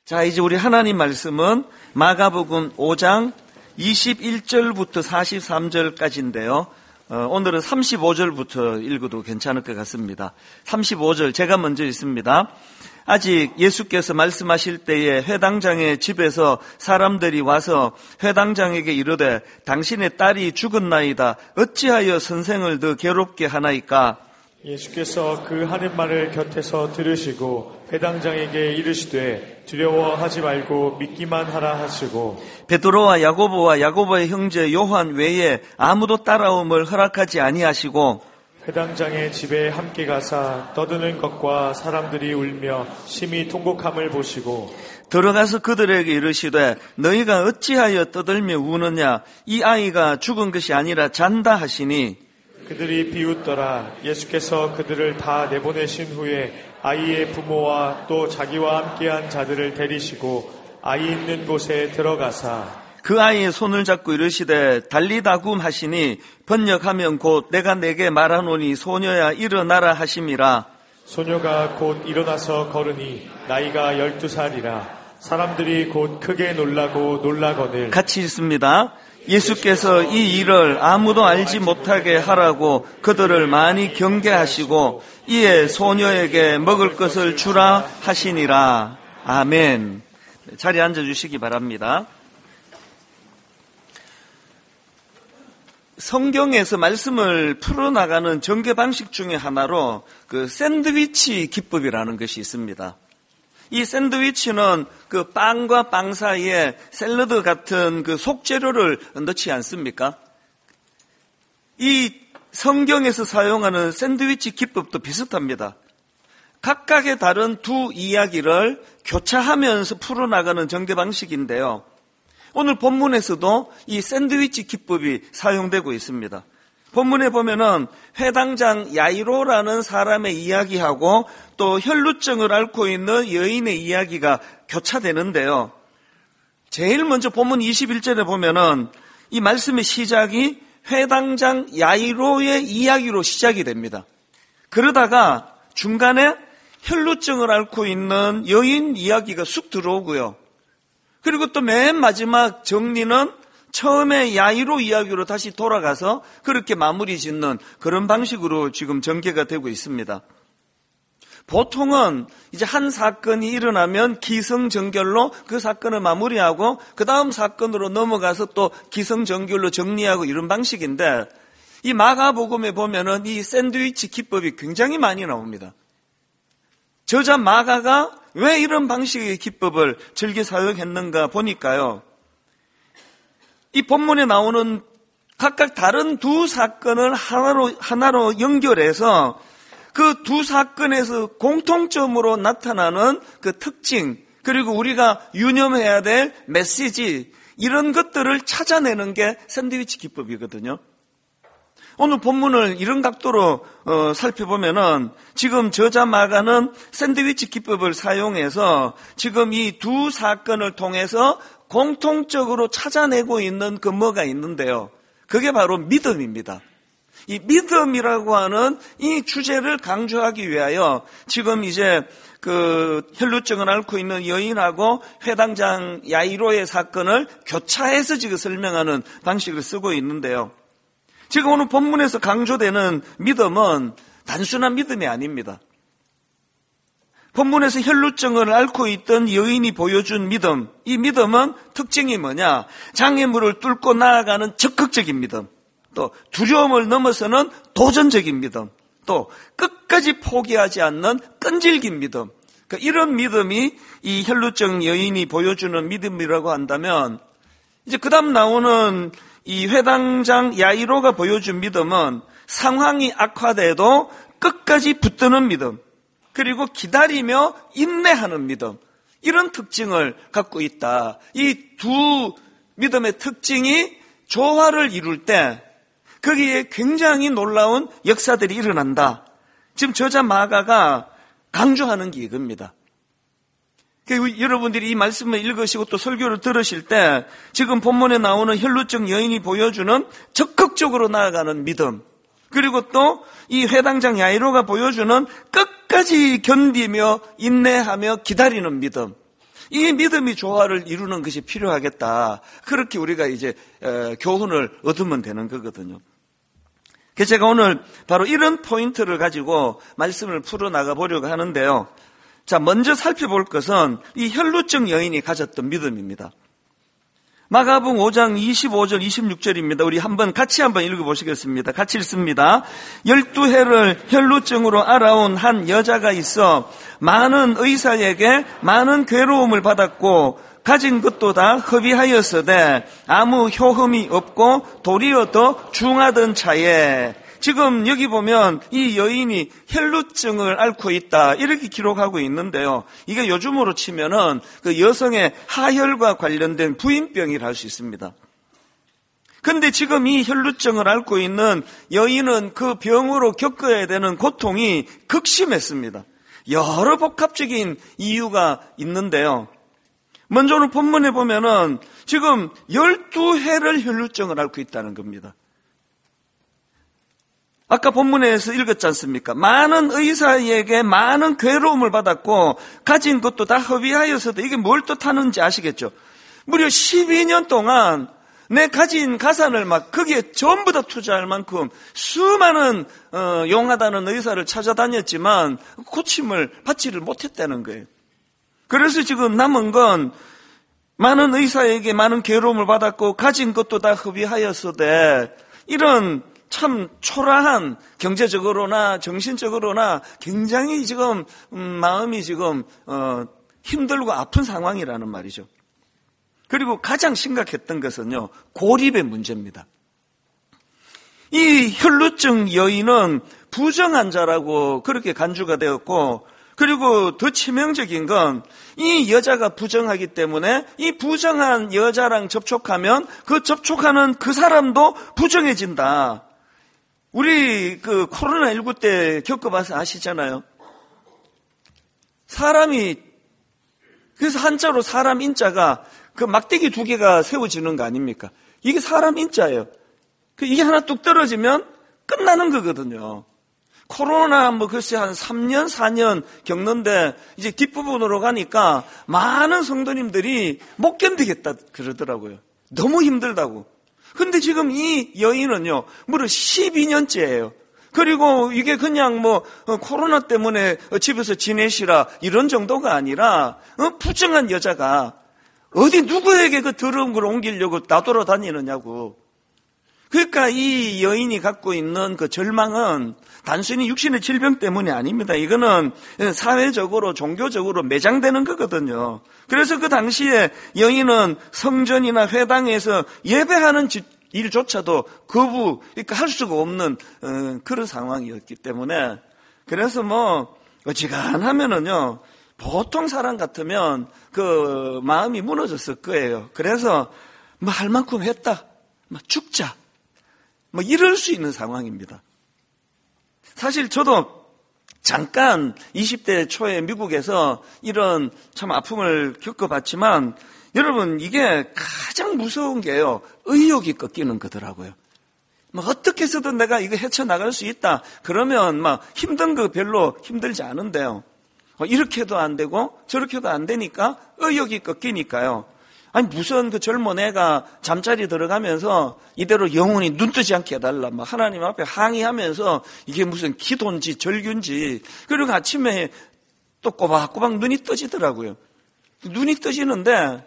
자, 이제 우리 하나님 말씀은 마가복음 5장 21절부터 43절까지인데요. 오늘은 35절부터 읽어도 괜찮을 것 같습니다. 35절 제가 먼저 읽습니다. 아직 예수께서 말씀하실 때에 회당장의 집에서 사람들이 와서 회당장에게 이르되 당신의 딸이 죽었나이다. 어찌하여 선생을 더 괴롭게 하나이까? 예수께서 그 하는 말을 곁에서 들으시고 회당장에게 이르시되 두려워하지 말고 믿기만 하라 하시고 베드로와 야고보의 형제 요한 외에 아무도 따라옴을 허락하지 아니하시고 회당장의 집에 함께 가사 떠드는 것과 사람들이 울며 심히 통곡함을 보시고 들어가서 그들에게 이르시되 너희가 어찌하여 떠들며 우느냐? 이 아이가 죽은 것이 아니라 잔다 하시니 그들이 비웃더라. 예수께서 그들을 다 내보내신 후에 아이의 부모와 또 자기와 함께한 자들을 데리시고 아이 있는 곳에 들어가사 그 아이의 손을 잡고 이르시되 달리다굼 하시니 번역하면 곧 내가 내게 말하노니 소녀야 일어나라 하심이라. 소녀가 곧 일어나서 걸으니 나이가 12살이라. 사람들이 곧 크게 놀라거늘 같이 읽습니다. 예수께서 이 일을 아무도 알지 못하게 하라고 그들을 많이 경계하시고 이에 소녀에게 먹을 것을 주라 하시니라. 아멘. 자리에 앉아주시기 바랍니다. 성경에서 말씀을 풀어나가는 전개 방식 중에 하나로 그 샌드위치 기법이라는 것이 있습니다. 이 샌드위치는 그 빵과 빵 사이에 샐러드 같은 그 속재료를 넣지 않습니까? 이 성경에서 사용하는 샌드위치 기법도 비슷합니다. 각각의 다른 두 이야기를 교차하면서 풀어나가는 전개 방식인데요. 오늘 본문에서도 이 샌드위치 기법이 사용되고 있습니다. 본문에 보면은 회당장 야이로라는 사람의 이야기하고 또 혈루증을 앓고 있는 여인의 이야기가 교차되는데요. 제일 먼저 본문 21절에 보면은 이 말씀의 시작이 회당장 야이로의 이야기로 시작이 됩니다. 그러다가 중간에 혈루증을 앓고 있는 여인 이야기가 쑥 들어오고요. 그리고 또 맨 마지막 정리는 처음에 야이로 이야기로 다시 돌아가서 그렇게 마무리 짓는 그런 방식으로 지금 전개가 되고 있습니다. 보통은 이제 한 사건이 일어나면 기승전결로 그 사건을 마무리하고 그 다음 사건으로 넘어가서 또 기승전결로 정리하고 이런 방식인데 이 마가복음에 보면은 이 샌드위치 기법이 굉장히 많이 나옵니다. 저자 마가가 왜 이런 방식의 기법을 즐겨 사용했는가 보니까요. 이 본문에 나오는 각각 다른 두 사건을 하나로 연결해서 그 두 사건에서 공통점으로 나타나는 그 특징, 그리고 우리가 유념해야 될 메시지, 이런 것들을 찾아내는 게 샌드위치 기법이거든요. 오늘 본문을 이런 각도로 살펴보면은 지금 저자 마가는 샌드위치 기법을 사용해서 지금 이 두 사건을 통해서 공통적으로 찾아내고 있는 그 뭐가 있는데요. 그게 바로 믿음입니다. 이 믿음이라고 하는 이 주제를 강조하기 위하여 지금 이제 그 혈루증을 앓고 있는 여인하고 회당장 야이로의 사건을 교차해서 지금 설명하는 방식을 쓰고 있는데요. 지금 오늘 본문에서 강조되는 믿음은 단순한 믿음이 아닙니다. 본문에서 혈루증을 앓고 있던 여인이 보여준 믿음, 이 믿음은 특징이 뭐냐? 장애물을 뚫고 나아가는 적극적인 믿음, 또 두려움을 넘어서는 도전적인 믿음, 또 끝까지 포기하지 않는 끈질긴 믿음. 그러니까 이런 믿음이 이 혈루증 여인이 보여주는 믿음이라고 한다면 이제 그 다음 나오는 이 회당장 야이로가 보여준 믿음은 상황이 악화돼도 끝까지 붙드는 믿음, 그리고 기다리며 인내하는 믿음, 이런 특징을 갖고 있다. 이 두 믿음의 특징이 조화를 이룰 때 거기에 굉장히 놀라운 역사들이 일어난다. 지금 저자 마가가 강조하는 게 이겁니다. 여러분들이 이 말씀을 읽으시고 또 설교를 들으실 때 지금 본문에 나오는 혈루증 여인이 보여주는 적극적으로 나아가는 믿음, 그리고 또 이 회당장 야이로가 보여주는 끝까지 견디며 인내하며 기다리는 믿음, 이 믿음이 조화를 이루는 것이 필요하겠다. 그렇게 우리가 이제 교훈을 얻으면 되는 거거든요. 그래서 제가 오늘 바로 이런 포인트를 가지고 말씀을 풀어나가 보려고 하는데요. 자, 먼저 살펴볼 것은 이 혈루증 여인이 가졌던 믿음입니다. 마가복음 5장 25절 26절입니다. 우리 같이 한번 읽어보시겠습니다. 같이 읽습니다. 12해를 혈루증으로 알아온 한 여자가 있어 많은 의사에게 많은 괴로움을 받았고 가진 것도 다 허비하였으되 아무 효험이 없고 도리어 더 중하던 차에, 지금 여기 보면 이 여인이 혈루증을 앓고 있다 이렇게 기록하고 있는데요. 이게 요즘으로 치면은 그 여성의 하혈과 관련된 부인병이라 할 수 있습니다. 근데 지금 이 혈루증을 앓고 있는 여인은 그 병으로 겪어야 되는 고통이 극심했습니다. 여러 복합적인 이유가 있는데요. 먼저 오늘 본문에 보면은 지금 12해를 혈루증을 앓고 있다는 겁니다. 아까 본문에서 읽었지 않습니까? 많은 의사에게 많은 괴로움을 받았고 가진 것도 다 허비하여서도, 이게 뭘 뜻하는지 아시겠죠? 무려 12년 동안 내 가진 가산을 막 거기에 전부 다 투자할 만큼 수많은 용하다는 의사를 찾아다녔지만 고침을 받지를 못했다는 거예요. 그래서 지금 남은 건 많은 의사에게 많은 괴로움을 받았고 가진 것도 다 허비하였으되, 이런 참 초라한, 경제적으로나 정신적으로나 굉장히 지금 마음이 지금 힘들고 아픈 상황이라는 말이죠. 그리고 가장 심각했던 것은요, 고립의 문제입니다. 이 혈루증 여인은 부정환자라고 그렇게 간주가 되었고, 그리고 더 치명적인 건 이 여자가 부정하기 때문에 이 부정한 여자랑 접촉하면 그 접촉하는 그 사람도 부정해진다. 우리 그 코로나19 때 겪어봐서 아시잖아요. 사람이, 그래서 한자로 사람 인자가 그 막대기 2개가 세워지는 거 아닙니까? 이게 사람 인자예요. 이게 하나 뚝 떨어지면 끝나는 거거든요. 코로나 글쎄 한 3년, 4년 겪는데 이제 뒷부분으로 가니까 많은 성도님들이 못 견디겠다 그러더라고요. 너무 힘들다고. 근데 지금 이 여인은요, 무려 12년째예요. 그리고 이게 그냥 코로나 때문에 집에서 지내시라 이런 정도가 아니라 부정한 여자가 어디 누구에게 그 더러운 걸 옮기려고 나돌아다니느냐고. 그러니까 이 여인이 갖고 있는 그 절망은 단순히 육신의 질병 때문이 아닙니다. 이거는 사회적으로, 종교적으로 매장되는 거거든요. 그래서 그 당시에 여인은 성전이나 회당에서 예배하는 일조차도 그러니까 할 수가 없는 그런 상황이었기 때문에, 그래서 어지간하면은요, 보통 사람 같으면 그 마음이 무너졌을 거예요. 그래서 할 만큼 했다, 죽자, 이럴 수 있는 상황입니다. 사실 저도 잠깐 20대 초에 미국에서 이런 참 아픔을 겪어봤지만, 여러분, 이게 가장 무서운 게요, 의욕이 꺾이는 거더라고요. 어떻게 해서든 내가 이거 헤쳐나갈 수 있다 그러면 힘든 거 별로 힘들지 않은데요, 이렇게 해도 안 되고 저렇게 해도 안 되니까 의욕이 꺾이니까요. 아니, 무슨 그 젊은 애가 잠자리 들어가면서 이대로 영원히 눈 뜨지 않게 해달라, 하나님 앞에 항의하면서 이게 무슨 기도인지 절규인지. 그리고 아침에 또 꼬박꼬박 눈이 떠지더라고요. 눈이 떠지는데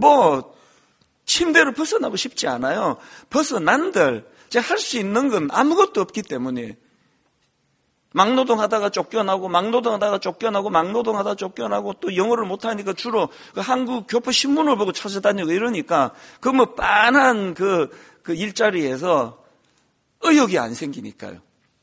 침대로 벗어나고 싶지 않아요. 벗어난들 제가 할 수 있는 건 아무것도 없기 때문에 막노동하다가 쫓겨나고 또 영어를 못하니까 주로 그 한국 교포 신문을 보고 찾아다니고 이러니까 빤한 그 일자리에서 의욕이 안 생기니까요.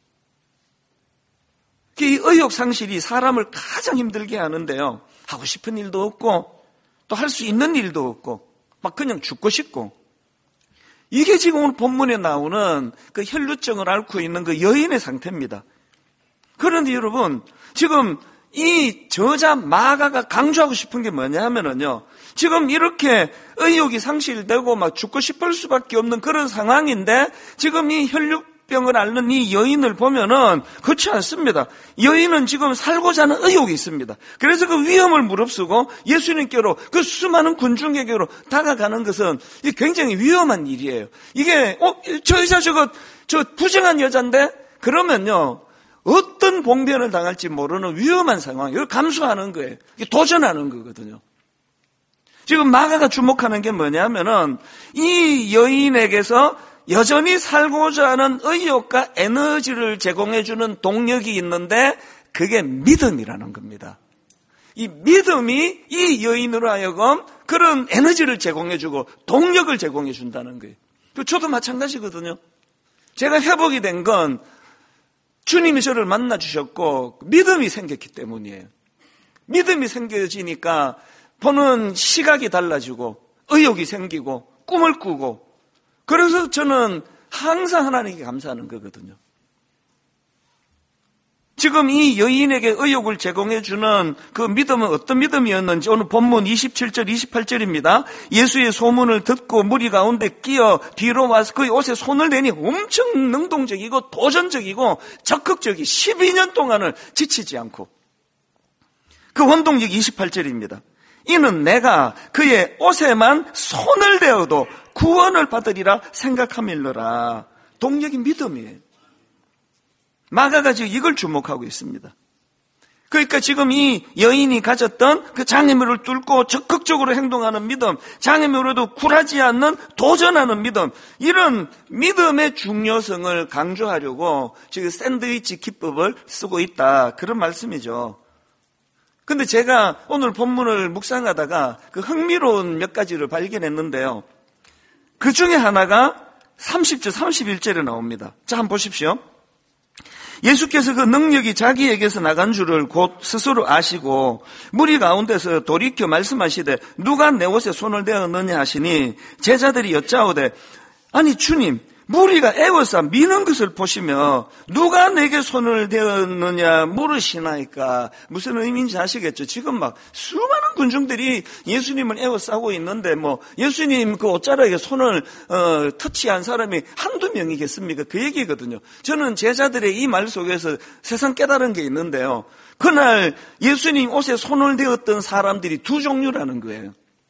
이 의욕 상실이 사람을 가장 힘들게 하는데요. 하고 싶은 일도 없고 또 할 수 있는 일도 없고 그냥 죽고 싶고. 이게 지금 오늘 본문에 나오는 그 혈루증을 앓고 있는 그 여인의 상태입니다. 그런데 여러분, 지금 이 저자 마가가 강조하고 싶은 게 뭐냐 하면은요, 지금 이렇게 의욕이 상실되고 죽고 싶을 수밖에 없는 그런 상황인데, 지금 이 병을 앓는 이 여인을 보면은 그렇지 않습니다. 여인은 지금 살고자 하는 의욕이 있습니다. 그래서 그 위험을 무릅쓰고 예수님께로 그 수많은 군중에게로 다가가는 것은 굉장히 위험한 일이에요. 이게 저 의사 저 부정한 여잔데 그러면요 어떤 봉변을 당할지 모르는 위험한 상황, 이걸 감수하는 거예요. 도전하는 거거든요. 지금 마가가 주목하는 게 뭐냐면은 이 여인에게서 여전히 살고자 하는 의욕과 에너지를 제공해주는 동력이 있는데 그게 믿음이라는 겁니다. 이 믿음이 이 여인으로 하여금 그런 에너지를 제공해주고 동력을 제공해준다는 거예요. 저도 마찬가지거든요. 제가 회복이 된 건 주님이 저를 만나주셨고 믿음이 생겼기 때문이에요. 믿음이 생겨지니까 보는 시각이 달라지고 의욕이 생기고 꿈을 꾸고, 그래서 저는 항상 하나님께 감사하는 거거든요. 지금 이 여인에게 의욕을 제공해주는 그 믿음은 어떤 믿음이었는지 오늘 본문 27절 28절입니다. 예수의 소문을 듣고 무리 가운데 끼어 뒤로 와서 그의 옷에 손을 대니 엄청 능동적이고 도전적이고 적극적이 12년 동안을 지치지 않고, 그 원동력 28절입니다. 이는 내가 그의 옷에만 손을 대어도 구원을 받으리라 생각함일러라. 동력이 믿음이에요. 마가가 지금 이걸 주목하고 있습니다. 그러니까 지금 이 여인이 가졌던 그 장애물을 뚫고 적극적으로 행동하는 믿음, 장애물에도 굴하지 않는 도전하는 믿음, 이런 믿음의 중요성을 강조하려고 지금 샌드위치 기법을 쓰고 있다, 그런 말씀이죠. 근데 제가 오늘 본문을 묵상하다가 그 흥미로운 몇 가지를 발견했는데요. 그 중에 하나가 30절 31절에 나옵니다. 자, 한번 보십시오. 예수께서 그 능력이 자기에게서 나간 줄을 곧 스스로 아시고 무리 가운데서 돌이켜 말씀하시되 누가 내 옷에 손을 대었느냐 하시니 제자들이 여짜오되 아니 주님, 무리가 애워싸 미는 것을 보시며 누가 내게 손을 대었느냐 물으시나이까. 무슨 의미인지 아시겠죠? 지금 막 수많은 군중들이 예수님을 애워싸고 있는데 뭐 예수님 그 옷자락에 손을 터치한 사람이 한두 명이겠습니까? 그 얘기거든요. 저는 제자들의 이 말 속에서 세상 깨달은 게 있는데요. 그날 예수님 옷에 손을 대었던 사람들이 두 종류라는 거예요.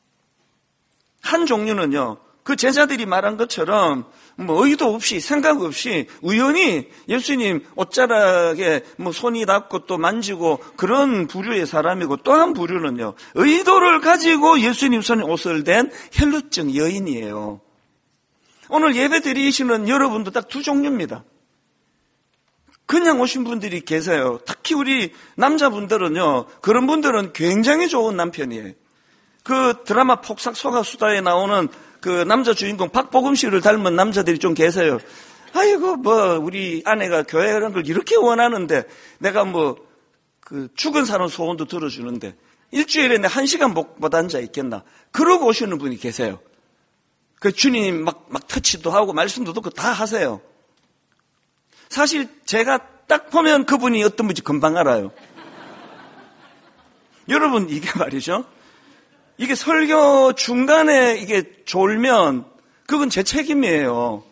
한 종류는요, 그 제자들이 말한 것처럼 뭐 의도 없이 생각 없이 우연히 예수님 옷자락에 뭐 손이 닿고 또 만지고 그런 부류의 사람이고, 또 한 부류는요, 의도를 가지고 예수님 손에 옷을 댄 혈루증 여인이에요. 오늘 예배 드리시는 여러분도 딱 두 종류입니다. 그냥 오신 분들이 계세요. 특히 우리 남자분들은요, 그런 분들은 굉장히 좋은 남편이에요. 그 드라마 폭삭 소가수다에 나오는 그 남자 주인공 박보검 씨를 닮은 남자들이 좀 계세요. 아이고 뭐 우리 아내가 교회 가는 걸 이렇게 원하는데 내가 뭐 그 죽은 사람 소원도 들어주는데 일주일에 내 1시간 못 앉아 있겠나. 그러고 오시는 분이 계세요. 그 주님 막 터치도 하고 말씀도 듣고 다 하세요. 사실 제가 딱 보면 그분이 어떤 분인지 금방 알아요. 여러분, 이게 말이죠, 이게 설교 중간에 이게 졸면 그건 제 책임이에요.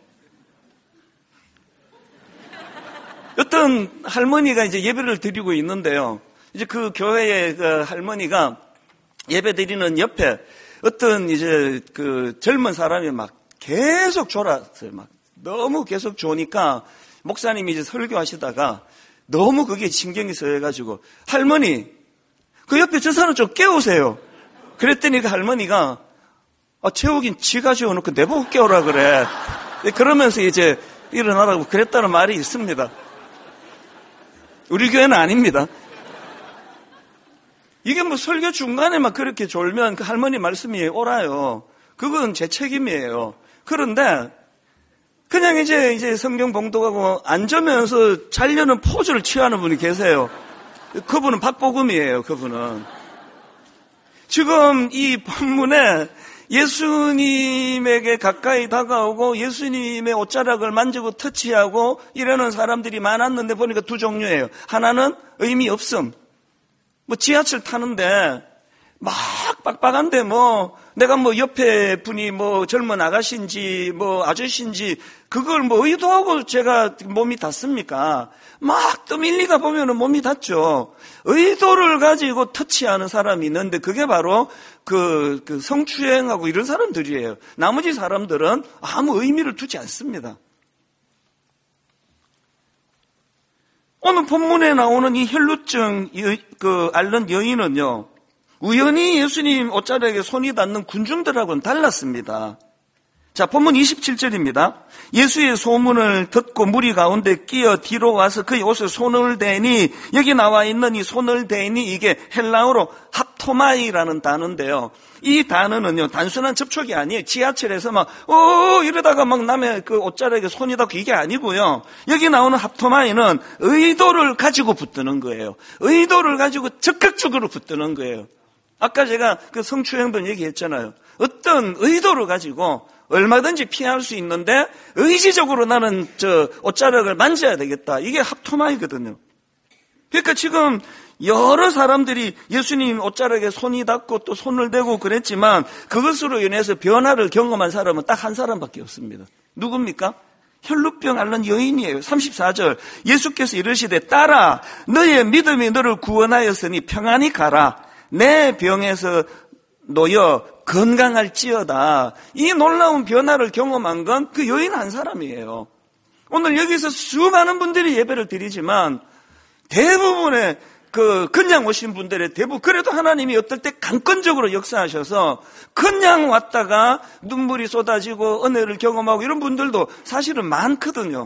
어떤 할머니가 이제 예배를 드리고 있는데요. 이제 그 교회의 그 할머니가 예배 드리는 옆에 어떤 이제 그 젊은 사람이 막 계속 졸았어요. 막 너무 계속 조니까 목사님이 이제 설교하시다가 너무 그게 신경이 쓰여가지고 할머니, 그 옆에 저 사람 좀 깨우세요. 그랬더니 그 할머니가 채우긴 지가 지어놓고 내보고 깨우라 그래. 그러면서 이제 일어나라고 그랬다는 말이 있습니다. 우리 교회는 아닙니다. 이게 뭐 설교 중간에 막 그렇게 졸면 그 할머니 말씀이 옳아요. 그건 제 책임이에요. 그런데 그냥 이제 성경 봉독하고 앉으면서 자려는 포즈를 취하는 분이 계세요. 그분은 박보검이에요. 그분은. 지금 이 본문에 예수님에게 가까이 다가오고 예수님의 옷자락을 만지고 터치하고 이러는 사람들이 많았는데 보니까 두 종류예요. 하나는 의미 없음. 뭐 지하철 타는데 막 빡빡한데 뭐 내가 뭐 옆에 분이 뭐 젊은 아가씨인지 뭐 아저씨인지 그걸 뭐 의도하고 제가 몸이 닿습니까? 막 떠밀리다 보면은 몸이 닿죠. 의도를 가지고 터치하는 사람이 있는데 그게 바로 그 성추행하고 이런 사람들이에요. 나머지 사람들은 아무 의미를 두지 않습니다. 오늘 본문에 나오는 이 혈루증 앓는 여인은요, 우연히 예수님 옷자락에 손이 닿는 군중들하고는 달랐습니다. 자, 본문 27절입니다. 예수의 소문을 듣고 무리 가운데 끼어 뒤로 와서 그의 옷에 손을 대니, 여기 나와 있는 이 손을 대니 이게 헬라어로 합토마이라는 단어인데요. 이 단어는요, 단순한 접촉이 아니에요. 지하철에서 막 이러다가 막 남의 그 옷자락에 손이 닿고 이게 아니고요. 여기 나오는 합토마이는 의도를 가지고 붙드는 거예요. 의도를 가지고 적극적으로 붙드는 거예요. 아까 제가 그 성추행도 얘기했잖아요. 어떤 의도를 가지고 얼마든지 피할 수 있는데 의지적으로 나는 저 옷자락을 만져야 되겠다. 이게 합토마이거든요. 그러니까 지금 여러 사람들이 예수님 옷자락에 손이 닿고 또 손을 대고 그랬지만 그것으로 인해서 변화를 경험한 사람은 딱 한 사람밖에 없습니다. 누굽니까? 혈루병 앓는 여인이에요. 34절 예수께서 이르시되 딸아 너의 믿음이 너를 구원하였으니 평안히 가라. 내 병에서 놓여 건강할지어다. 이 놀라운 변화를 경험한 건 그 여인 한 사람이에요. 오늘 여기서 수많은 분들이 예배를 드리지만 대부분의 그냥 오신 분들의 대부분 그래도 하나님이 어떨 때 강권적으로 역사하셔서 그냥 왔다가 눈물이 쏟아지고 은혜를 경험하고 이런 분들도 사실은 많거든요.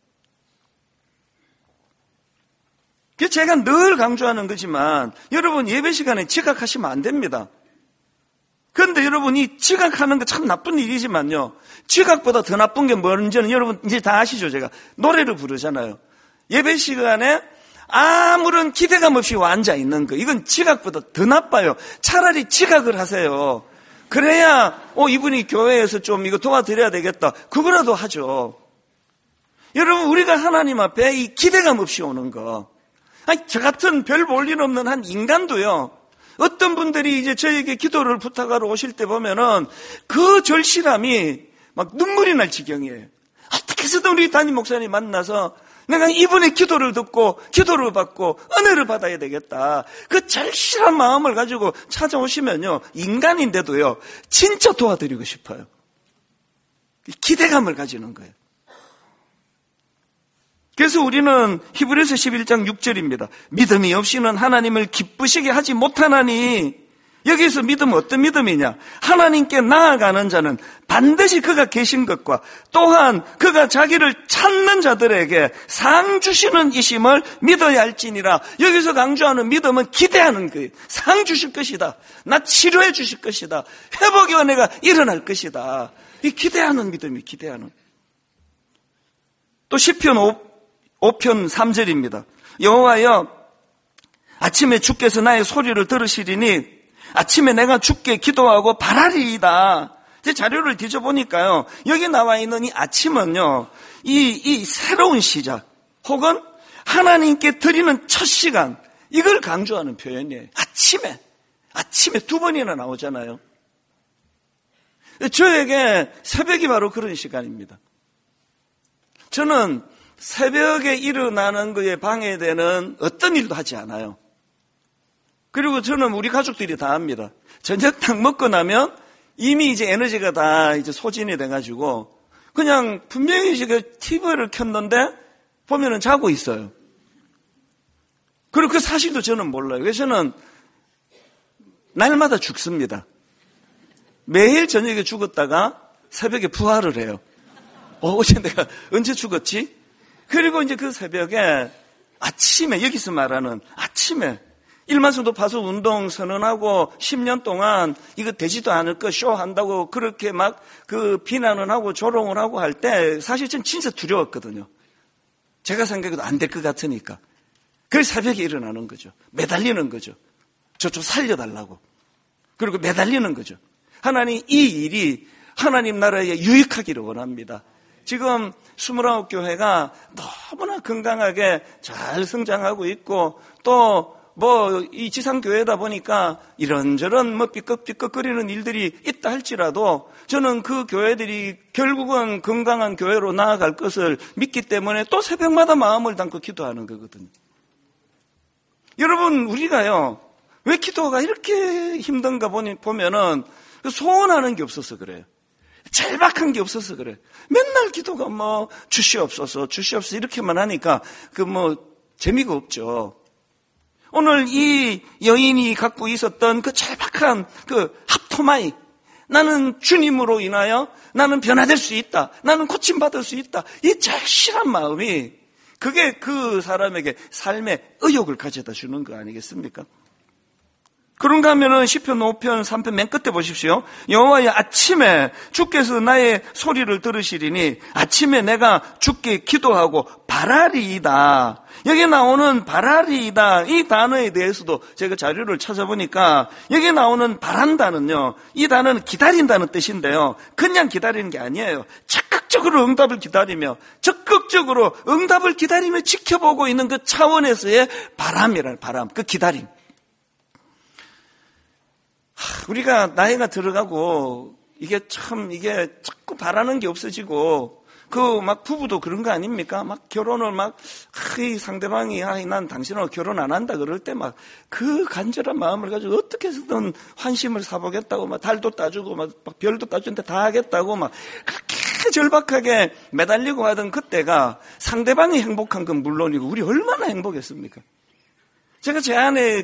제가 늘 강조하는 거지만 여러분 예배 시간에 지각하시면 안 됩니다. 그런데 여러분 이 지각하는 거 참 나쁜 일이지만요. 지각보다 더 나쁜 게 뭔지는 여러분 이제 다 아시죠. 제가 노래를 부르잖아요. 예배 시간에 아무런 기대감 없이 앉아 있는 거. 이건 지각보다 더 나빠요. 차라리 지각을 하세요. 그래야 이분이 교회에서 좀 이거 도와드려야 되겠다. 그거라도 하죠. 여러분 우리가 하나님 앞에 이 기대감 없이 오는 거. 저 같은 별 볼 일 없는 한 인간도요. 어떤 분들이 이제 저에게 기도를 부탁하러 오실 때 보면은 그 절실함이 막 눈물이 날 지경이에요. 어떻게 해서든 우리 담임 목사님 만나서 내가 이분의 기도를 듣고 기도를 받고 은혜를 받아야 되겠다. 그 절실한 마음을 가지고 찾아오시면요. 인간인데도요. 진짜 도와드리고 싶어요. 기대감을 가지는 거예요. 그래서 우리는 히브리서 11장 6절입니다. 믿음이 없이는 하나님을 기쁘시게 하지 못하나니 여기서 믿음은 어떤 믿음이냐? 하나님께 나아가는 자는 반드시 그가 계신 것과 또한 그가 자기를 찾는 자들에게 상 주시는 이심을 믿어야 할지니라. 여기서 강조하는 믿음은 기대하는 거예요. 상 주실 것이다. 나 치료해 주실 것이다. 회복의 은혜가 일어날 것이다. 이 기대하는 믿음이 기대하는. 또 시편 5편 3절입니다. 여호와여 아침에 주께서 나의 소리를 들으시리니 아침에 내가 주께 기도하고 바라리이다. 제 자료를 뒤져보니까요. 여기 나와 있는 이 아침은요. 이 새로운 시작 혹은 하나님께 드리는 첫 시간 이걸 강조하는 표현이에요. 아침에 두 번이나 나오잖아요. 저에게 새벽이 바로 그런 시간입니다. 저는 새벽에 일어나는 것에 방해되는 어떤 일도 하지 않아요. 그리고 저는 우리 가족들이 다 합니다. 저녁 딱 먹고 나면 이미 이제 에너지가 다 이제 소진이 돼가지고 그냥 분명히 제가 TV를 켰는데 보면은 자고 있어요. 그리고 그 사실도 저는 몰라요. 그래서 저는 날마다 죽습니다. 매일 저녁에 죽었다가 새벽에 부활을 해요. 어제 내가 언제 죽었지? 그리고 이제 그 새벽에 아침에 여기서 말하는 아침에 일만성도 파수 운동 선언하고 10년 동안 이거 되지도 않을 거 쇼한다고 그렇게 막 그 비난을 하고 조롱을 하고 할 때 사실 전 진짜 두려웠거든요. 제가 생각해도 안 될 것 같으니까. 그래서 새벽에 일어나는 거죠. 매달리는 거죠. 저 좀 살려달라고. 그리고 매달리는 거죠. 하나님 이 일이 하나님 나라에 유익하기를 원합니다. 지금 29교회가 너무나 건강하게 잘 성장하고 있고 또 이 지상교회다 보니까 이런저런 삐걱삐걱거리는 일들이 있다 할지라도 저는 그 교회들이 결국은 건강한 교회로 나아갈 것을 믿기 때문에 또 새벽마다 마음을 담고 기도하는 거거든요. 여러분, 우리가요, 왜 기도가 이렇게 힘든가 보면은 소원하는 게 없어서 그래요. 절박한 게 없어서 그래요. 맨날 기도가 주시옵소서 이렇게만 하니까 재미가 없죠. 오늘 이 여인이 갖고 있었던 그 절박한 합토마이, 나는 주님으로 인하여 나는 변화될 수 있다, 나는 고침받을 수 있다, 이 절실한 마음이 그게 그 사람에게 삶의 의욕을 가져다 주는 거 아니겠습니까? 그런가 하면은 시편 5편 3편 맨 끝에 보십시오. 여호와여, 아침에 주께서 나의 소리를 들으시리니 아침에 내가 주께 기도하고 바라리이다. 여기 나오는 바라리이다, 이 단어에 대해서도 제가 자료를 찾아보니까 여기 나오는 바란다는요, 이 단어는 기다린다는 뜻인데요, 그냥 기다리는 게 아니에요. 적극적으로 응답을 기다리며 적극적으로 응답을 기다리며 지켜보고 있는 그 차원에서의 바람이라는, 바람, 그 기다림. 우리가 나이가 들어가고 이게 자꾸 바라는 게 없어지고 부부도 그런 거 아닙니까? 결혼을 이 상대방이 난 당신하고 결혼 안 한다 그럴 때 그 간절한 마음을 가지고 어떻게 해서든 환심을 사보겠다고 달도 따주고 별도 따주는데 다 하겠다고 그렇게 절박하게 매달리고 하던 그때가 상대방이 행복한 건 물론이고 우리 얼마나 행복했습니까? 제가 제 아내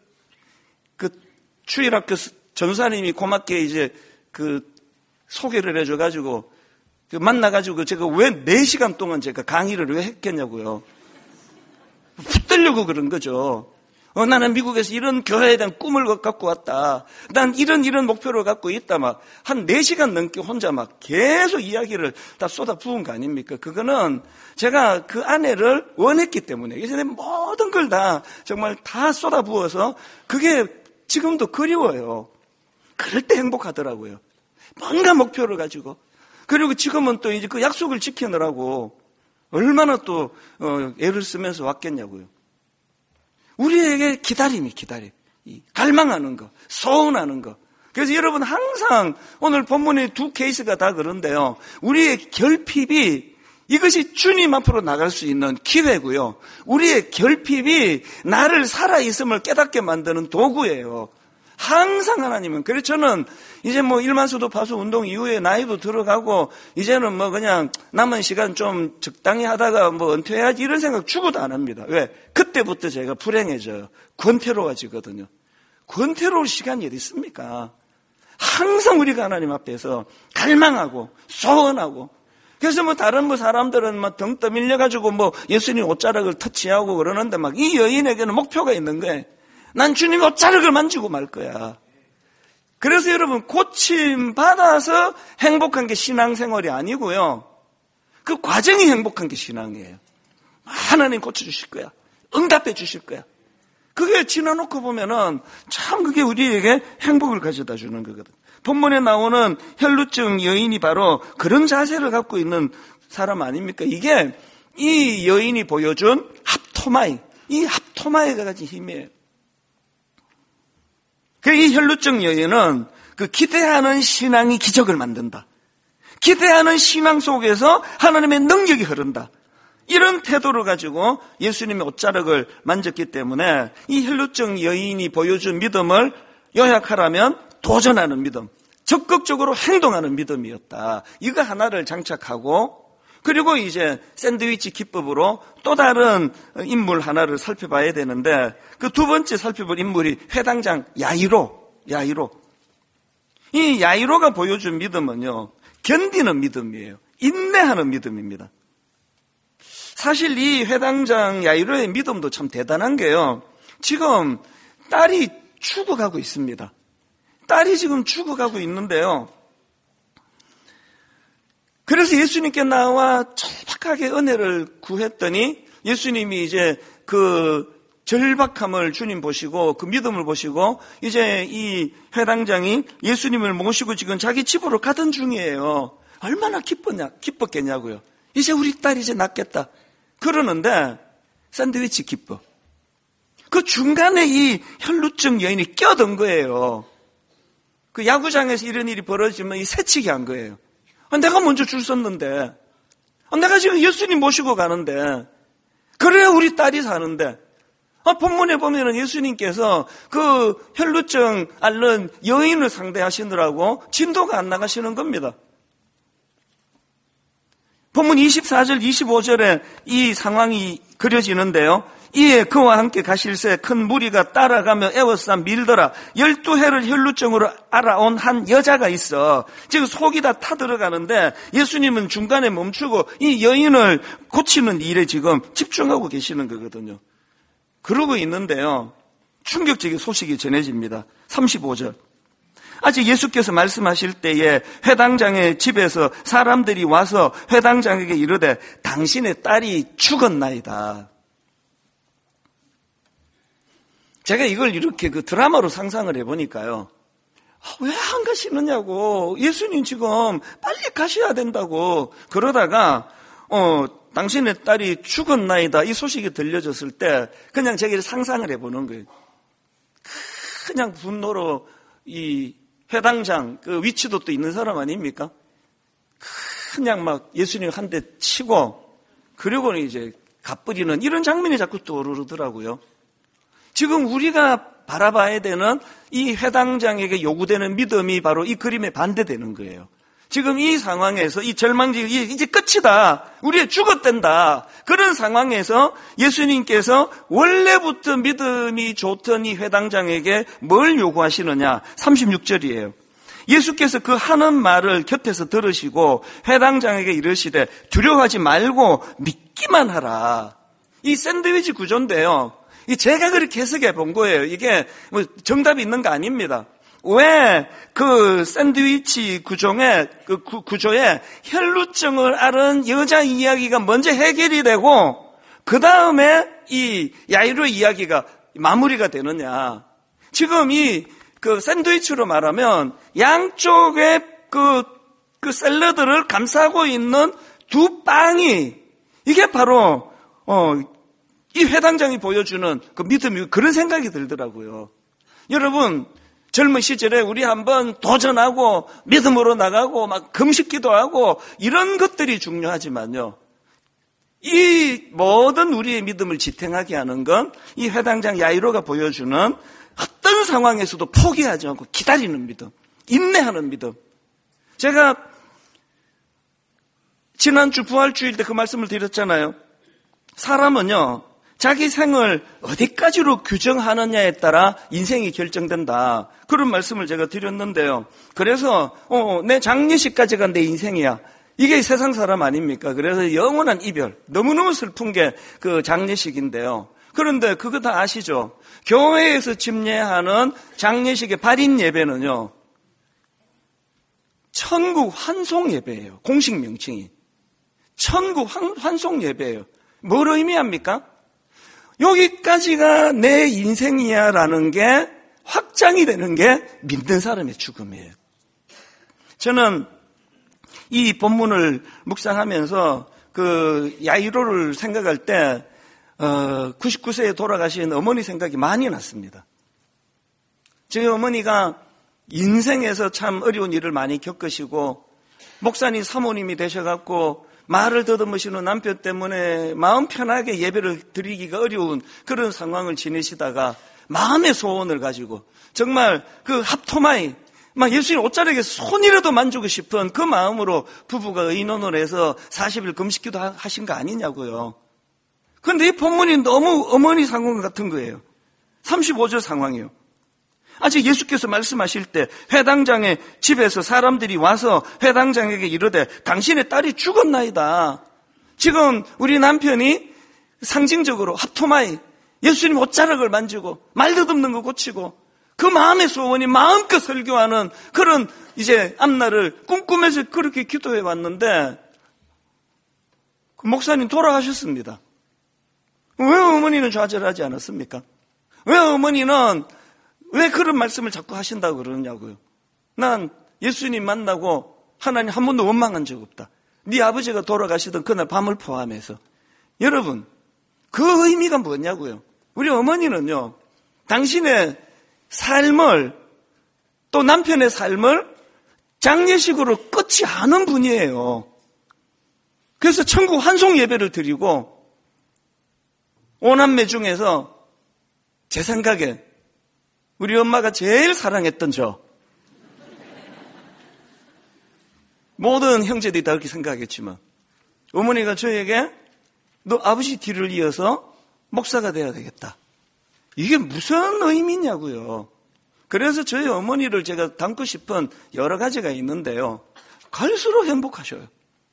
추일학교 전사님이 고맙게 이제 소개를 해줘가지고 만나가지고 제가 왜 4시간 동안 제가 강의를 왜 했겠냐고요. 붙들려고 그런 거죠. 나는 미국에서 이런 교회에 대한 꿈을 갖고 왔다. 난 이런 목표를 갖고 있다. 한 4시간 넘게 혼자 계속 이야기를 다 쏟아 부은 거 아닙니까? 그거는 제가 그 아내를 원했기 때문에 예전에 모든 걸 다 정말 다 쏟아 부어서 그게 지금도 그리워요. 그럴 때 행복하더라고요. 뭔가 목표를 가지고. 그리고 지금은 또 이제 그 약속을 지키느라고 얼마나 또 애를 쓰면서 왔겠냐고요. 우리에게 기다림. 갈망하는 거, 소원하는 거. 그래서 여러분 항상 오늘 본문의 2 케이스가 다 그런데요. 우리의 결핍이 이것이 주님 앞으로 나갈 수 있는 기회고요. 우리의 결핍이 나를 살아있음을 깨닫게 만드는 도구예요. 항상 하나님은. 그래서 저는 이제 일만수도 파수 운동 이후에 나이도 들어가고 이제는 그냥 남은 시간 좀 적당히 하다가 은퇴해야지 이런 생각 죽어도 안 합니다. 왜? 그때부터 제가 불행해져요. 권태로워지거든요. 권태로울 시간이 어디 있습니까? 항상 우리가 하나님 앞에서 갈망하고 소원하고, 그래서 다른 사람들은 등 떠밀려가지고 예수님 옷자락을 터치하고 그러는데 이 여인에게는 목표가 있는 거예요. 난 주님 옷자락을 만지고 말 거야. 그래서 여러분, 고침 받아서 행복한 게 신앙생활이 아니고요. 그 과정이 행복한 게 신앙이에요. 하나님 고쳐주실 거야. 응답해 주실 거야. 그게 지나놓고 보면은 참 그게 우리에게 행복을 가져다 주는 거거든. 본문에 나오는 혈루증 여인이 바로 그런 자세를 갖고 있는 사람 아닙니까? 이게 이 여인이 보여준 합토마이, 이 합토마이가 가진 힘이에요. 이 혈루증 여인은 기대하는 신앙이 기적을 만든다. 기대하는 신앙 속에서 하나님의 능력이 흐른다. 이런 태도를 가지고 예수님의 옷자락을 만졌기 때문에 이 혈루증 여인이 보여준 믿음을 요약하라면 도전하는 믿음, 적극적으로 행동하는 믿음이었다. 이거 하나를 장착하고, 그리고 이제 샌드위치 기법으로 또 다른 인물 하나를 살펴봐야 되는데, 그 2번째 살펴볼 인물이 회당장 야이로. 이 야이로가 보여준 믿음은요, 견디는 믿음이에요. 인내하는 믿음입니다. 사실 이 회당장 야이로의 믿음도 참 대단한 게요, 지금 딸이 죽어가고 있습니다. 딸이 지금 죽어가고 있는데요, 그래서 예수님께 나와 절박하게 은혜를 구했더니 예수님이 이제 그 절박함을 주님 보시고 그 믿음을 보시고 이제 이 회당장이 예수님을 모시고 지금 자기 집으로 가던 중이에요. 얼마나 기뻤겠냐고요. 이제 우리 딸이 이제 낫겠다. 그러는데 샌드위치 기법. 그 중간에 이 혈루증 여인이 껴든 거예요. 그 야구장에서 이런 일이 벌어지면 이 새치기 한 거예요. 내가 먼저 줄 섰는데, 내가 지금 예수님 모시고 가는데, 그래야 우리 딸이 사는데, 본문에 보면은 예수님께서 그 혈루증 앓는 여인을 상대하시느라고 진도가 안 나가시는 겁니다. 본문 24절, 25절에 이 상황이 그려지는데요. 이에 그와 함께 가실새 큰 무리가 따라가며 애워싸 밀더라. 12해를 혈루증으로 알아온 한 여자가 있어. 지금 속이 다 타들어가는데 예수님은 중간에 멈추고 이 여인을 고치는 일에 지금 집중하고 계시는 거거든요. 그러고 있는데요. 충격적인 소식이 전해집니다. 35절. 아직 예수께서 말씀하실 때에 회당장의 집에서 사람들이 와서 회당장에게 이르되 당신의 딸이 죽었나이다. 제가 이걸 이렇게 그 드라마로 상상을 해보니까요. 왜 안 가시느냐고. 예수님 지금 빨리 가셔야 된다고. 그러다가 당신의 딸이 죽었나이다 이 소식이 들려졌을 때 그냥 제가 상상을 해보는 거예요. 그냥 분노로 이 회당장 그 위치도 또 있는 사람 아닙니까? 그냥 막 예수님 한 대 치고 그리고는 이제 갚으리는 이런 장면이 자꾸 떠오르더라고요. 지금 우리가 바라봐야 되는 이 회당장에게 요구되는 믿음이 바로 이 그림에 반대되는 거예요. 지금 이 상황에서 이 절망지 이제 끝이다. 우리의 죽었댄다. 그런 상황에서 예수님께서 원래부터 믿음이 좋던 이 회당장에게 뭘 요구하시느냐. 36절이에요. 예수께서 그 하는 말을 곁에서 들으시고 회당장에게 이르시되 두려워하지 말고 믿기만 하라. 이 샌드위치 구조인데요. 제가 그렇게 해석해 본 거예요. 이게 뭐 정답이 있는 거 아닙니다. 왜 그 샌드위치 구조에 혈루증을 앓은 여자 이야기가 먼저 해결이 되고 그 다음에 이 야이로 이야기가 마무리가 되느냐. 지금 그 샌드위치로 말하면 양쪽에 그 샐러드를 감싸고 있는 두 빵이 이게 바로 이 회당장이 보여주는 그 믿음이 그런 생각이 들더라고요. 여러분 젊은 시절에 우리 한번 도전하고 믿음으로 나가고 막 금식기도 하고 이런 것들이 중요하지만요. 이 모든 우리의 믿음을 지탱하게 하는 건 이 회당장 야이로가 보여주는 어떤 상황에서도 포기하지 않고 기다리는 믿음, 인내하는 믿음. 제가 지난주 부활주일 때 그 말씀을 드렸잖아요. 사람은요. 자기 생을 어디까지로 규정하느냐에 따라 인생이 결정된다. 그런 말씀을 제가 드렸는데요. 그래서 내 장례식까지가 내 인생이야. 이게 세상 사람 아닙니까? 그래서 영원한 이별. 너무너무 슬픈 게 그 장례식인데요. 그런데 그거 다 아시죠? 교회에서 집례하는 장례식의 발인 예배는요. 천국 환송 예배예요. 공식 명칭이. 천국 환송 예배예요. 뭘 의미합니까? 여기까지가 내 인생이야 라는 게 확장이 되는 게 믿는 사람의 죽음이에요. 저는 이 본문을 묵상하면서 그 야이로를 생각할 때 99세에 돌아가신 어머니 생각이 많이 났습니다. 저희 어머니가 인생에서 참 어려운 일을 많이 겪으시고 목사님 사모님이 되셔갖고 말을 더듬으시는 남편 때문에 마음 편하게 예배를 드리기가 어려운 그런 상황을 지내시다가 마음의 소원을 가지고 정말 그 합토마이 막 예수님 옷자락에 손이라도 만지고 싶은 그 마음으로 부부가 의논을 해서 40일 금식기도 하신 거 아니냐고요. 그런데 이 본문이 너무 어머니 상황 같은 거예요. 35절 상황이요. 아직 예수께서 말씀하실 때 회당장의 집에서 사람들이 와서 회당장에게 이르되 당신의 딸이 죽었나이다. 지금 우리 남편이 상징적으로 합토마이 예수님 옷자락을 만지고 말 더듬는 거 고치고 그 마음의 소원이 마음껏 설교하는 그런 이제 앞날을 꿈꾸면서 그렇게 기도해 왔는데 그 목사님 돌아가셨습니다. 왜 어머니는 좌절하지 않았습니까? 왜 어머니는 왜 그런 말씀을 자꾸 하신다고 그러냐고요. 난 예수님 만나고 하나님 한 번도 원망한 적 없다. 네 아버지가 돌아가시던 그날 밤을 포함해서. 여러분 그 의미가 뭐냐고요. 우리 어머니는요, 당신의 삶을, 또 남편의 삶을 장례식으로 끝이 않은 분이에요. 그래서 천국 환송 예배를 드리고, 오남매 중에서 제 생각에 우리 엄마가 제일 사랑했던 모든 형제들이 다 그렇게 생각했지만, 어머니가 저에게 너 아버지 뒤를 이어서 목사가 돼야 되겠다. 이게 무슨 의미냐고요. 그래서 저희 어머니를 제가 닮고 싶은 여러 가지가 있는데요. 갈수록 행복하셔요.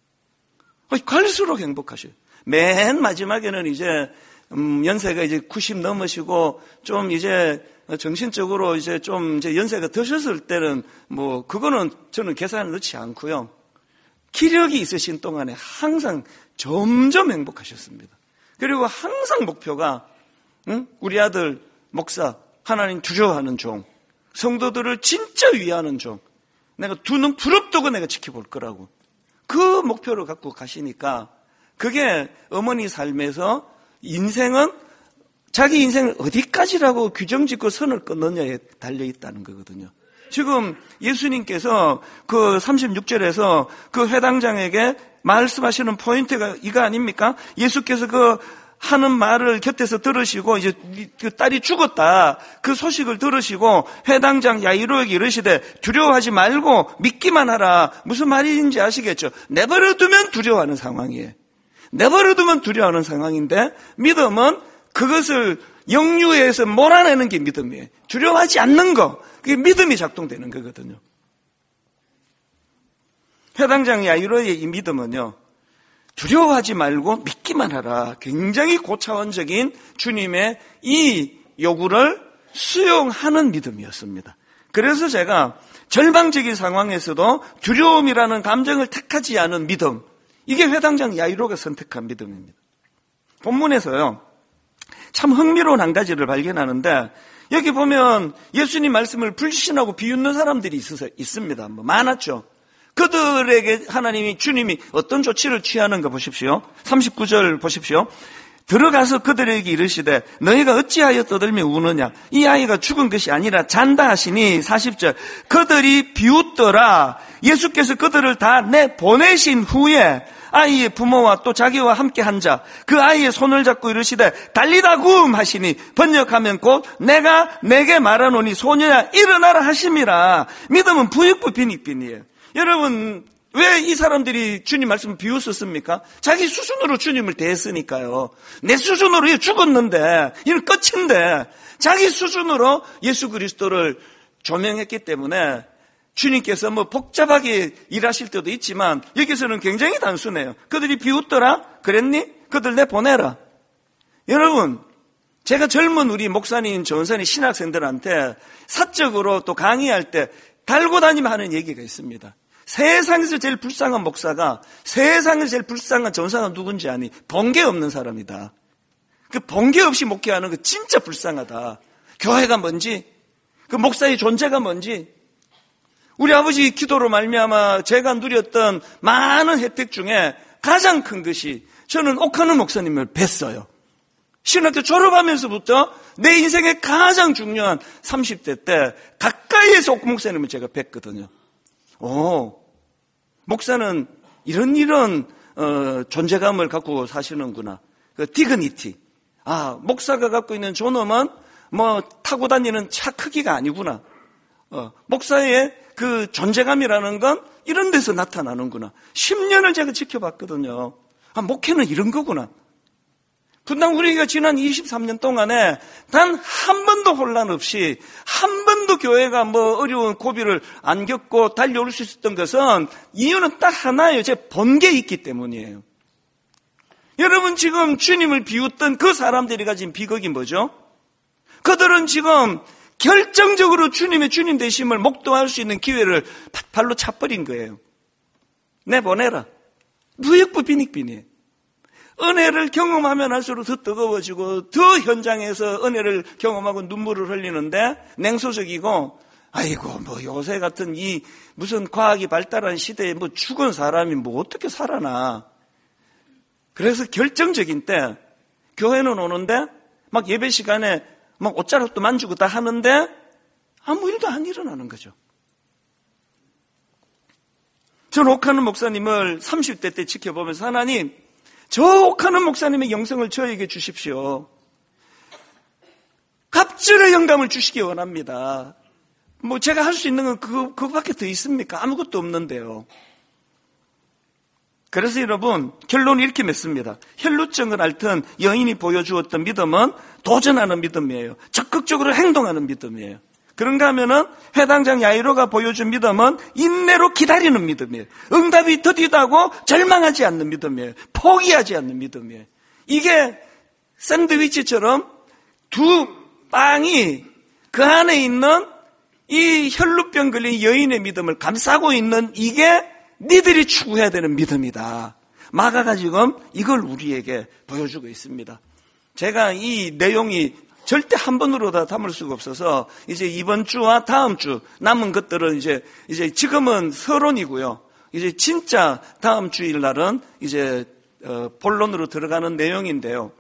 갈수록 행복하셔요. 맨 마지막에는 이제 연세가 이제 90 넘으시고 좀 이제 정신적으로 이제 좀 이제 연세가 드셨을 때는 뭐 그거는 저는 계산을 넣지 않고요. 기력이 있으신 동안에 항상 점점 행복하셨습니다. 그리고 항상 목표가 우리 아들 목사, 하나님 두려워하는 종, 성도들을 진짜 위하는 종, 내가 두 눈 부릅뜨고 내가 지켜볼 거라고 그 목표를 갖고 가시니까 그게 어머니 삶에서 인생은 자기 인생을 어디까지라고 규정짓고 선을 끊느냐에 달려있다는 거거든요. 지금 예수님께서 그 36절에서 그 회당장에게 말씀하시는 포인트가 이거 아닙니까? 예수께서 그 하는 말을 곁에서 들으시고 이제 그 딸이 죽었다 그 소식을 들으시고 회당장 야이로에게 이르시되 두려워하지 말고 믿기만 하라. 무슨 말인지 아시겠죠? 내버려두면 두려워하는 상황이에요. 내버려두면 두려워하는 상황인데 믿음은 그것을 역류해서 몰아내는 게 믿음이에요. 두려워하지 않는 거, 그게 믿음이 작동되는 거거든요. 회당장 야이로의 이 믿음은요, 두려워하지 말고 믿기만 하라. 굉장히 고차원적인 주님의 이 요구를 수용하는 믿음이었습니다. 그래서 제가 절망적인 상황에서도 두려움이라는 감정을 택하지 않은 믿음, 이게 회당장 야이로가 선택한 믿음입니다. 본문에서요, 참 흥미로운 한 가지를 발견하는데 여기 보면 예수님 말씀을 불신하고 비웃는 사람들이 있습니다. 많았죠. 그들에게 하나님이 주님이 어떤 조치를 취하는가 보십시오. 39절 보십시오. 들어가서 그들에게 이르시되 너희가 어찌하여 떠들며 우느냐 이 아이가 죽은 것이 아니라 잔다 하시니 40절 그들이 비웃더라. 예수께서 그들을 다 내보내신 후에 아이의 부모와 또 자기와 함께 한 자 그 아이의 손을 잡고 이르시되 달리다 굼 하시니 번역하면 곧 내가 내게 말하노니 소녀야 일어나라 하심이라. 믿음은 부익부 빈익빈이에요. 여러분 왜 이 사람들이 주님 말씀을 비웃었습니까? 자기 수준으로 주님을 대했으니까요. 내 수준으로 죽었는데 이는 끝인데 자기 수준으로 예수 그리스도를 조명했기 때문에 주님께서 뭐 복잡하게 일하실 때도 있지만 여기서는 굉장히 단순해요. 그들이 비웃더라? 그랬니? 그들 내보내라. 여러분 제가 젊은 우리 목사님, 전사님, 신학생들한테 사적으로 또 강의할 때 달고 다니면 하는 얘기가 있습니다. 세상에서 제일 불쌍한 목사가 세상에서 제일 불쌍한 전사가 누군지 아니? 번개 없는 사람이다. 그 번개 없이 목회하는 거 진짜 불쌍하다. 교회가 뭔지, 그 목사의 존재가 뭔지. 우리 아버지 기도로 말미암아 제가 누렸던 많은 혜택 중에 가장 큰 것이 저는 옥하는 목사님을 뵀어요. 신학교 졸업하면서부터 내 인생의 가장 중요한 30대 때 가까이에서 옥 목사님을 제가 뵀거든요. 목사는 이런 존재감을 갖고 사시는구나. 그 디그니티. 목사가 갖고 있는 존엄은 뭐 타고 다니는 차 크기가 아니구나. 목사의 그 존재감이라는 건 이런 데서 나타나는구나. 10년을 제가 지켜봤거든요. 목회는 이런 거구나. 분당 우리가 지난 23년 동안에 단 한 번도 혼란 없이 한 번도 교회가 뭐 어려운 고비를 안 겪고 달려올 수 있었던 것은 이유는 딱 하나예요. 제가 본 게 있기 때문이에요. 여러분 지금 주님을 비웃던 그 사람들이 가진 비극이 뭐죠? 그들은 지금 결정적으로 주님의 주님 되심을 목도할 수 있는 기회를 발로 차버린 거예요. 내보내라. 무역부 빈익빈이에요. 은혜를 경험하면 할수록 더 뜨거워지고 더 현장에서 은혜를 경험하고 눈물을 흘리는데 냉소적이고 아이고 뭐 요새 같은 이 무슨 과학이 발달한 시대에 뭐 죽은 사람이 뭐 어떻게 살아나. 그래서 결정적인 때 교회는 오는데 막 예배 시간에 막 옷자락도 만지고 다 하는데 아무 일도 안 일어나는 거죠. 저는 옥하는 목사님을 30대 때 지켜보면서 하나님, 저 옥하는 목사님의 영성을 저에게 주십시오. 갑절의 영감을 주시기 원합니다. 뭐 제가 할 수 있는 건 그거밖에 더 있습니까? 아무것도 없는데요. 그래서 여러분, 결론을 이렇게 맺습니다. 혈루증을 앓던 여인이 보여주었던 믿음은 도전하는 믿음이에요. 적극적으로 행동하는 믿음이에요. 그런가 하면은 해당장 야이로가 보여준 믿음은 인내로 기다리는 믿음이에요. 응답이 더디다고 절망하지 않는 믿음이에요. 포기하지 않는 믿음이에요. 이게 샌드위치처럼 두 빵이 그 안에 있는 이 혈루병 걸린 여인의 믿음을 감싸고 있는 이게 니들이 추구해야 되는 믿음이다. 마가가 지금 이걸 우리에게 보여주고 있습니다. 제가 이 내용이 절대 한 번으로 다 담을 수가 없어서 이제 이번 주와 다음 주 남은 것들은 이제 지금은 서론이고요. 이제 진짜 다음 주일 날은 이제 본론으로 들어가는 내용인데요.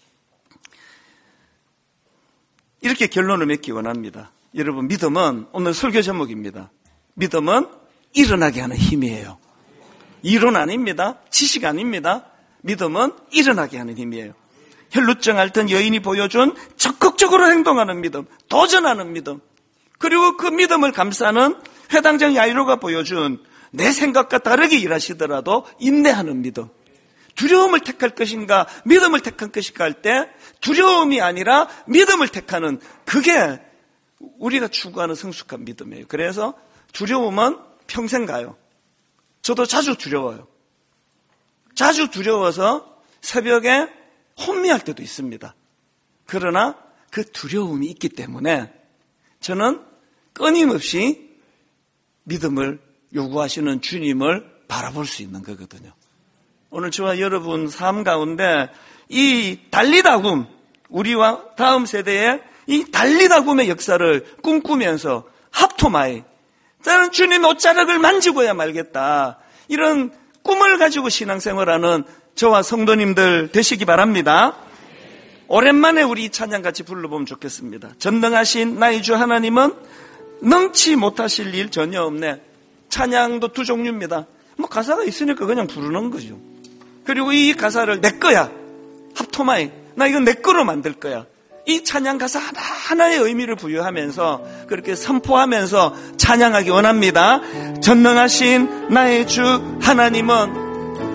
이렇게 결론을 맺기 원합니다. 여러분, 믿음은 오늘 설교 제목입니다. 믿음은 일어나게 하는 힘이에요. 이론 아닙니다. 지식 아닙니다. 믿음은 일어나게 하는 힘이에요. 혈루증 앓던 여인이 보여준 적극적으로 행동하는 믿음, 도전하는 믿음, 그리고 그 믿음을 감싸는 회당장 야이로가 보여준 내 생각과 다르게 일하시더라도 인내하는 믿음. 두려움을 택할 것인가 믿음을 택한 것인가 할 때 두려움이 아니라 믿음을 택하는, 그게 우리가 추구하는 성숙한 믿음이에요. 그래서 두려움은 평생 가요. 저도 자주 두려워요. 자주 두려워서 새벽에 혼미할 때도 있습니다. 그러나 그 두려움이 있기 때문에 저는 끊임없이 믿음을 요구하시는 주님을 바라볼 수 있는 거거든요. 오늘 저와 여러분 삶 가운데 이 달리다굼, 우리와 다음 세대의 이 달리다굼의 역사를 꿈꾸면서 합토마이, 나는 주님 옷자락을 만지고야 말겠다, 이런 꿈을 가지고 신앙생활하는 저와 성도님들 되시기 바랍니다. 오랜만에 우리 찬양 같이 불러보면 좋겠습니다. 전능하신 나의 주 하나님은 능치 못하실 일 전혀 없네. 찬양도 두 종류입니다. 뭐 가사가 있으니까 그냥 부르는 거죠. 그리고 이 가사를 내 거야, 합토마이, 나 이거 내 거로 만들 거야, 이 찬양 가사 하나하나의 의미를 부여하면서 그렇게 선포하면서 찬양하기 원합니다. 전능하신 나의 주 하나님은,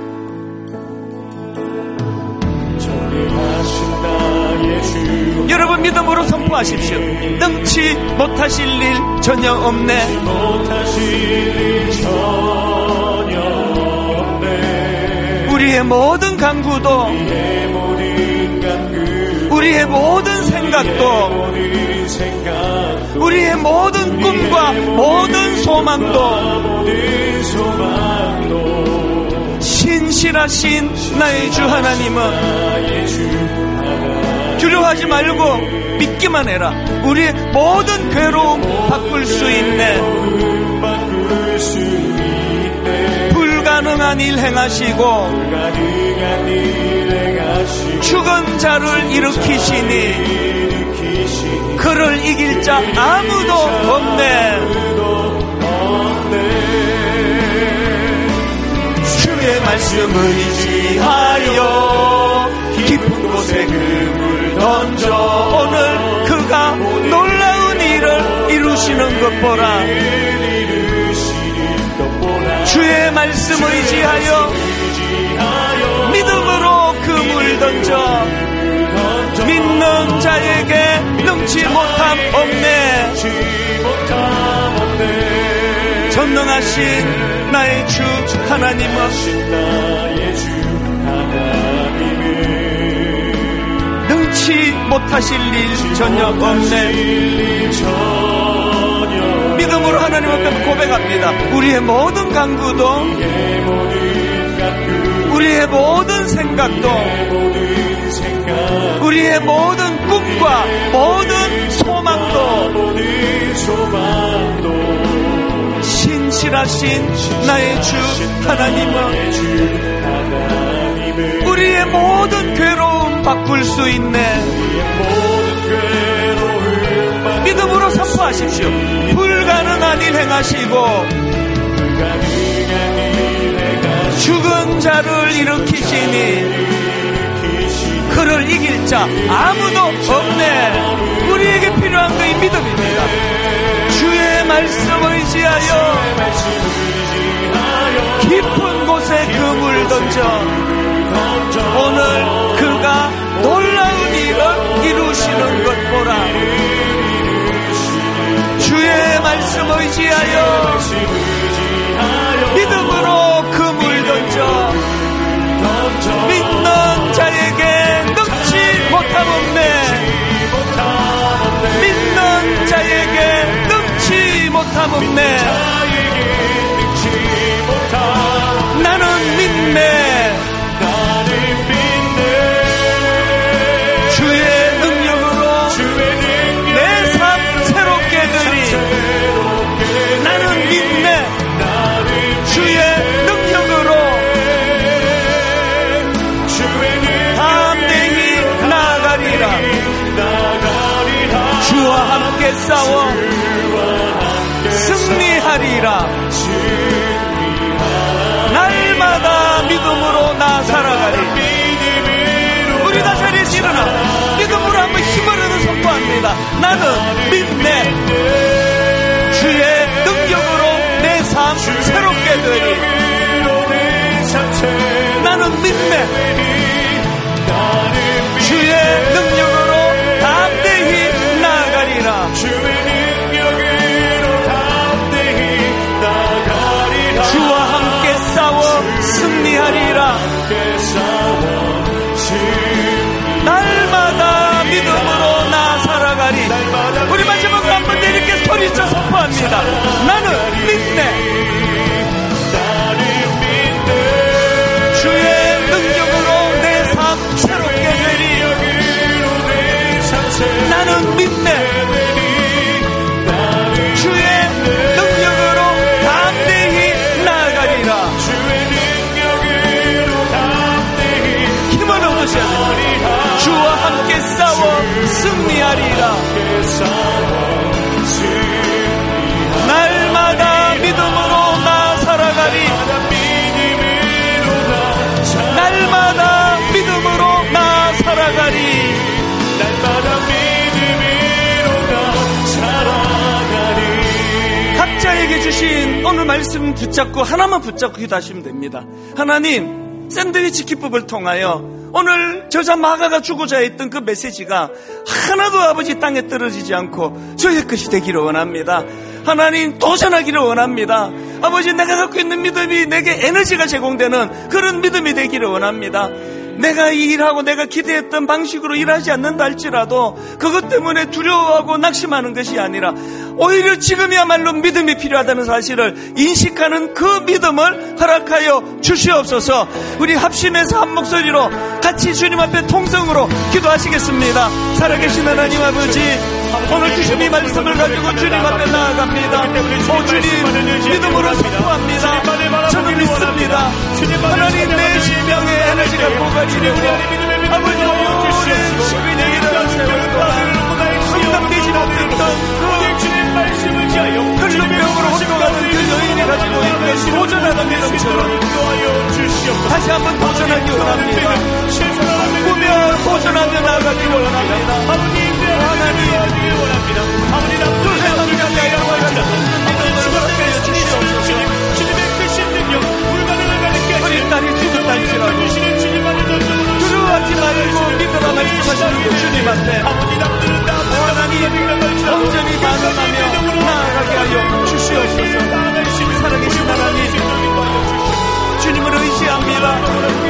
여러분 믿음으로 선포하십시오. 능치 못하실 일 전혀 없네. 우리의 모든 간구도, 우리의 모든 생각도, 우리의 모든 꿈과 모든 소망도 신실하신 나의 주 하나님은 두려워하지 말고 믿기만 해라. 우리의 모든 괴로움 바꿀 수 있네. 불가능한 일 행하시고 죽은 자를 일으키시니 그를 이길 자 아무도 없네. 주의 말씀 의지하여 깊은 곳에 금을 던져 오늘 그가 놀라운 일을 이루시는 것 보라. 주의 말씀 의지하여 믿음으로 금을 던져 믿는 자에게 능치 못함 없네. 전능하신 나의 주 하나님은 능치 못하실 일 전혀 없네. 믿음으로 하나님 앞에 고백합니다. 우리의 모든 간구도, 우리의 모든 생각도, 우리의 모든 꿈과 모든 소망도 신실하신 나의 주 하나님은 우리의 우리의 모든 괴로움 바꿀 수 있네. 믿음으로 선포하십시오. 불가능한 일 행하시고 죽은 자를 일으키시니 그를 이길 자 아무도 없네. 우리에게 필요한 것이 믿음입니다. 주의 말씀 의지하여 깊은 곳에 그물 던져 오늘 그가 놀라운 일을 이루시는 것 보라. 주의 말씀 의지하여 믿음으로 그물 던져 믿는 자에게 능치 못함없네. 믿는 자에게 능치 못함없네. 나는 믿네. 주의 능력으로 내 삶 새롭게 되리. 나는 믿네. 주의 능력으로 담대히 나아가리라. 주와 함께 싸워 승리하리라. 날마다 믿음으로 나 살아가리. 우리 다 자리에서 일어나 믿음으로 한번 힘을 얻어 선포합니다. 나는 믿네. 주의 능력으로 내 삶 새롭게 되리. 나는 믿네. 주의 능력으로 담대히 나아가리라. 주와 함께 싸워 승리하리라. 날마다 믿음으로 나 살아가리. 우리 마지막으로 한번 내리게 소리쳐 선포합니다. 나는 믿네. 주의 능력으로 내 삶 새롭게 되리. 나는 믿네. 주의 능력으로 담대히 나아가리라. 힘을 얻으셔야 됩니다. 주와 함께 싸워 승리하리라. 날마다 믿음으로 나 살아가리. 날마다 믿음으로 나 살아가리. 각자에게 주신 오늘 말씀 붙잡고 하나만 붙잡고 기도하시면 됩니다. 하나님, 샌드위치 기법을 통하여 오늘 저자 마가가 주고자 했던 그 메시지가 하나도 아버지 땅에 떨어지지 않고 저의 것이 되기를 원합니다. 하나님, 도전하기를 원합니다. 아버지, 내가 갖고 있는 믿음이 내게 에너지가 제공되는 그런 믿음이 되기를 원합니다. 내가 이 일하고 내가 기대했던 방식으로 일하지 않는다 할지라도 그것 때문에 두려워하고 낙심하는 것이 아니라 오히려 지금이야말로 믿음이 필요하다는 사실을 인식하는 그 믿음을 허락하여 주시옵소서. 우리 합심해서 한 목소리로 같이 주님 앞에 통성으로 기도하시겠습니다. 살아계신 하나님 아버지, 오늘 주신 이 말씀을 가지고 주님 앞에 나아갑니다. 오 주님, 믿음으로 선포합니다. 저는 믿습니다. 하나님, 내 심령의 에너지가 고갈이되고 아버지 오랜 시간에 일어난 세월과 응답되지 못했던 혈루병으로 혼동하는 그 여인이 가지고 있는 도전하는 믿음처럼 다시 한번 도전하기 원합니다. 꾸며 도전하며 나아가기를 원합니다. 하나님, 또 세상을 향하여 믿음을 주시옵소서. 우리 딸이 죽었다 할지라도 두려워하지 말고 믿으라 말씀하시는 주님 앞에 하나님, 온전히 반응하며 나아가게 하여 주시옵소서. 살아계신 하나님, 주님을 의지합니다.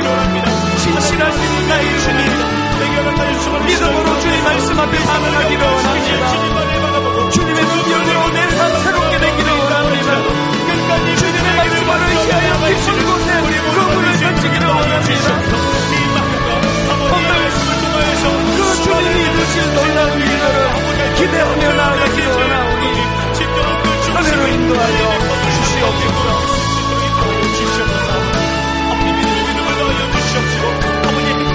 신실하신 나의 주님, 믿음으로 주님 말씀 앞에 반응하기를 원합니다. 주님의 능력으로 내 삶 새롭게 되기를 원합니다. 주님의 말씀을 의지하여 깊은 곳에 그물을 던지기를 원합니다. 그 주님이 이루실 놀라운 일들을 기대하며 나아가기를 원하오니 은혜로 인도하여 주시옵소서.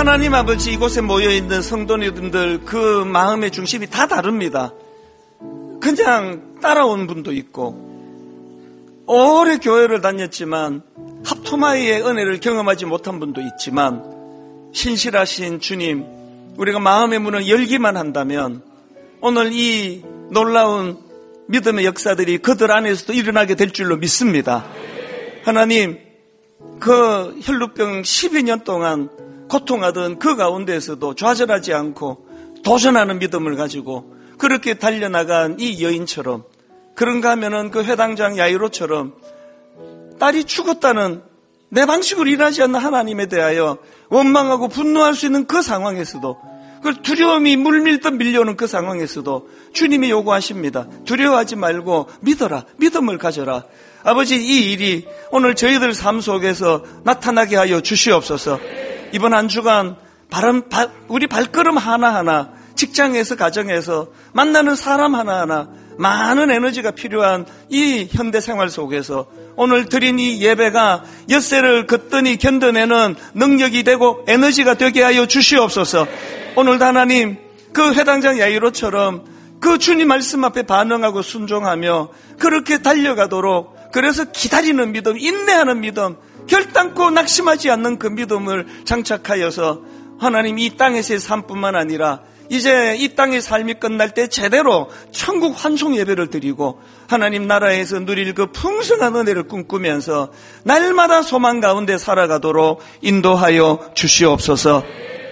하나님 아버지, 이곳에 모여있는 성도님들 그 마음의 중심이 다 다릅니다. 그냥 따라온 분도 있고, 오래 교회를 다녔지만 합토마이의 은혜를 경험하지 못한 분도 있지만, 신실하신 주님, 우리가 마음의 문을 열기만 한다면 오늘 이 놀라운 믿음의 역사들이 그들 안에서도 일어나게 될 줄로 믿습니다. 하나님, 그 혈루병 12년 동안 고통하던 그 가운데에서도 좌절하지 않고 도전하는 믿음을 가지고 그렇게 달려나간 이 여인처럼, 그런가 하면은 그 회당장 야이로처럼 딸이 죽었다는 내 방식으로 일하지 않는 하나님에 대하여 원망하고 분노할 수 있는 그 상황에서도, 그 두려움이 물밀듯 밀려오는 그 상황에서도 주님이 요구하십니다. 두려워하지 말고 믿어라, 믿음을 가져라. 아버지, 이 일이 오늘 저희들 삶 속에서 나타나게 하여 주시옵소서. 이번 한 주간 우리 발걸음 하나하나, 직장에서 가정에서 만나는 사람 하나하나 많은 에너지가 필요한 이 현대 생활 속에서 오늘 드린 이 예배가 엿새를 걷더니 견뎌내는 능력이 되고 에너지가 되게 하여 주시옵소서. 오늘도 하나님, 그 회당장 야이로처럼 그 주님 말씀 앞에 반응하고 순종하며 그렇게 달려가도록, 그래서 기다리는 믿음, 인내하는 믿음, 결단코 낙심하지 않는 그 믿음을 장착하여서 하나님, 이 땅에서의 삶뿐만 아니라 이제 이 땅의 삶이 끝날 때 제대로 천국 환송 예배를 드리고 하나님 나라에서 누릴 그 풍성한 은혜를 꿈꾸면서 날마다 소망 가운데 살아가도록 인도하여 주시옵소서.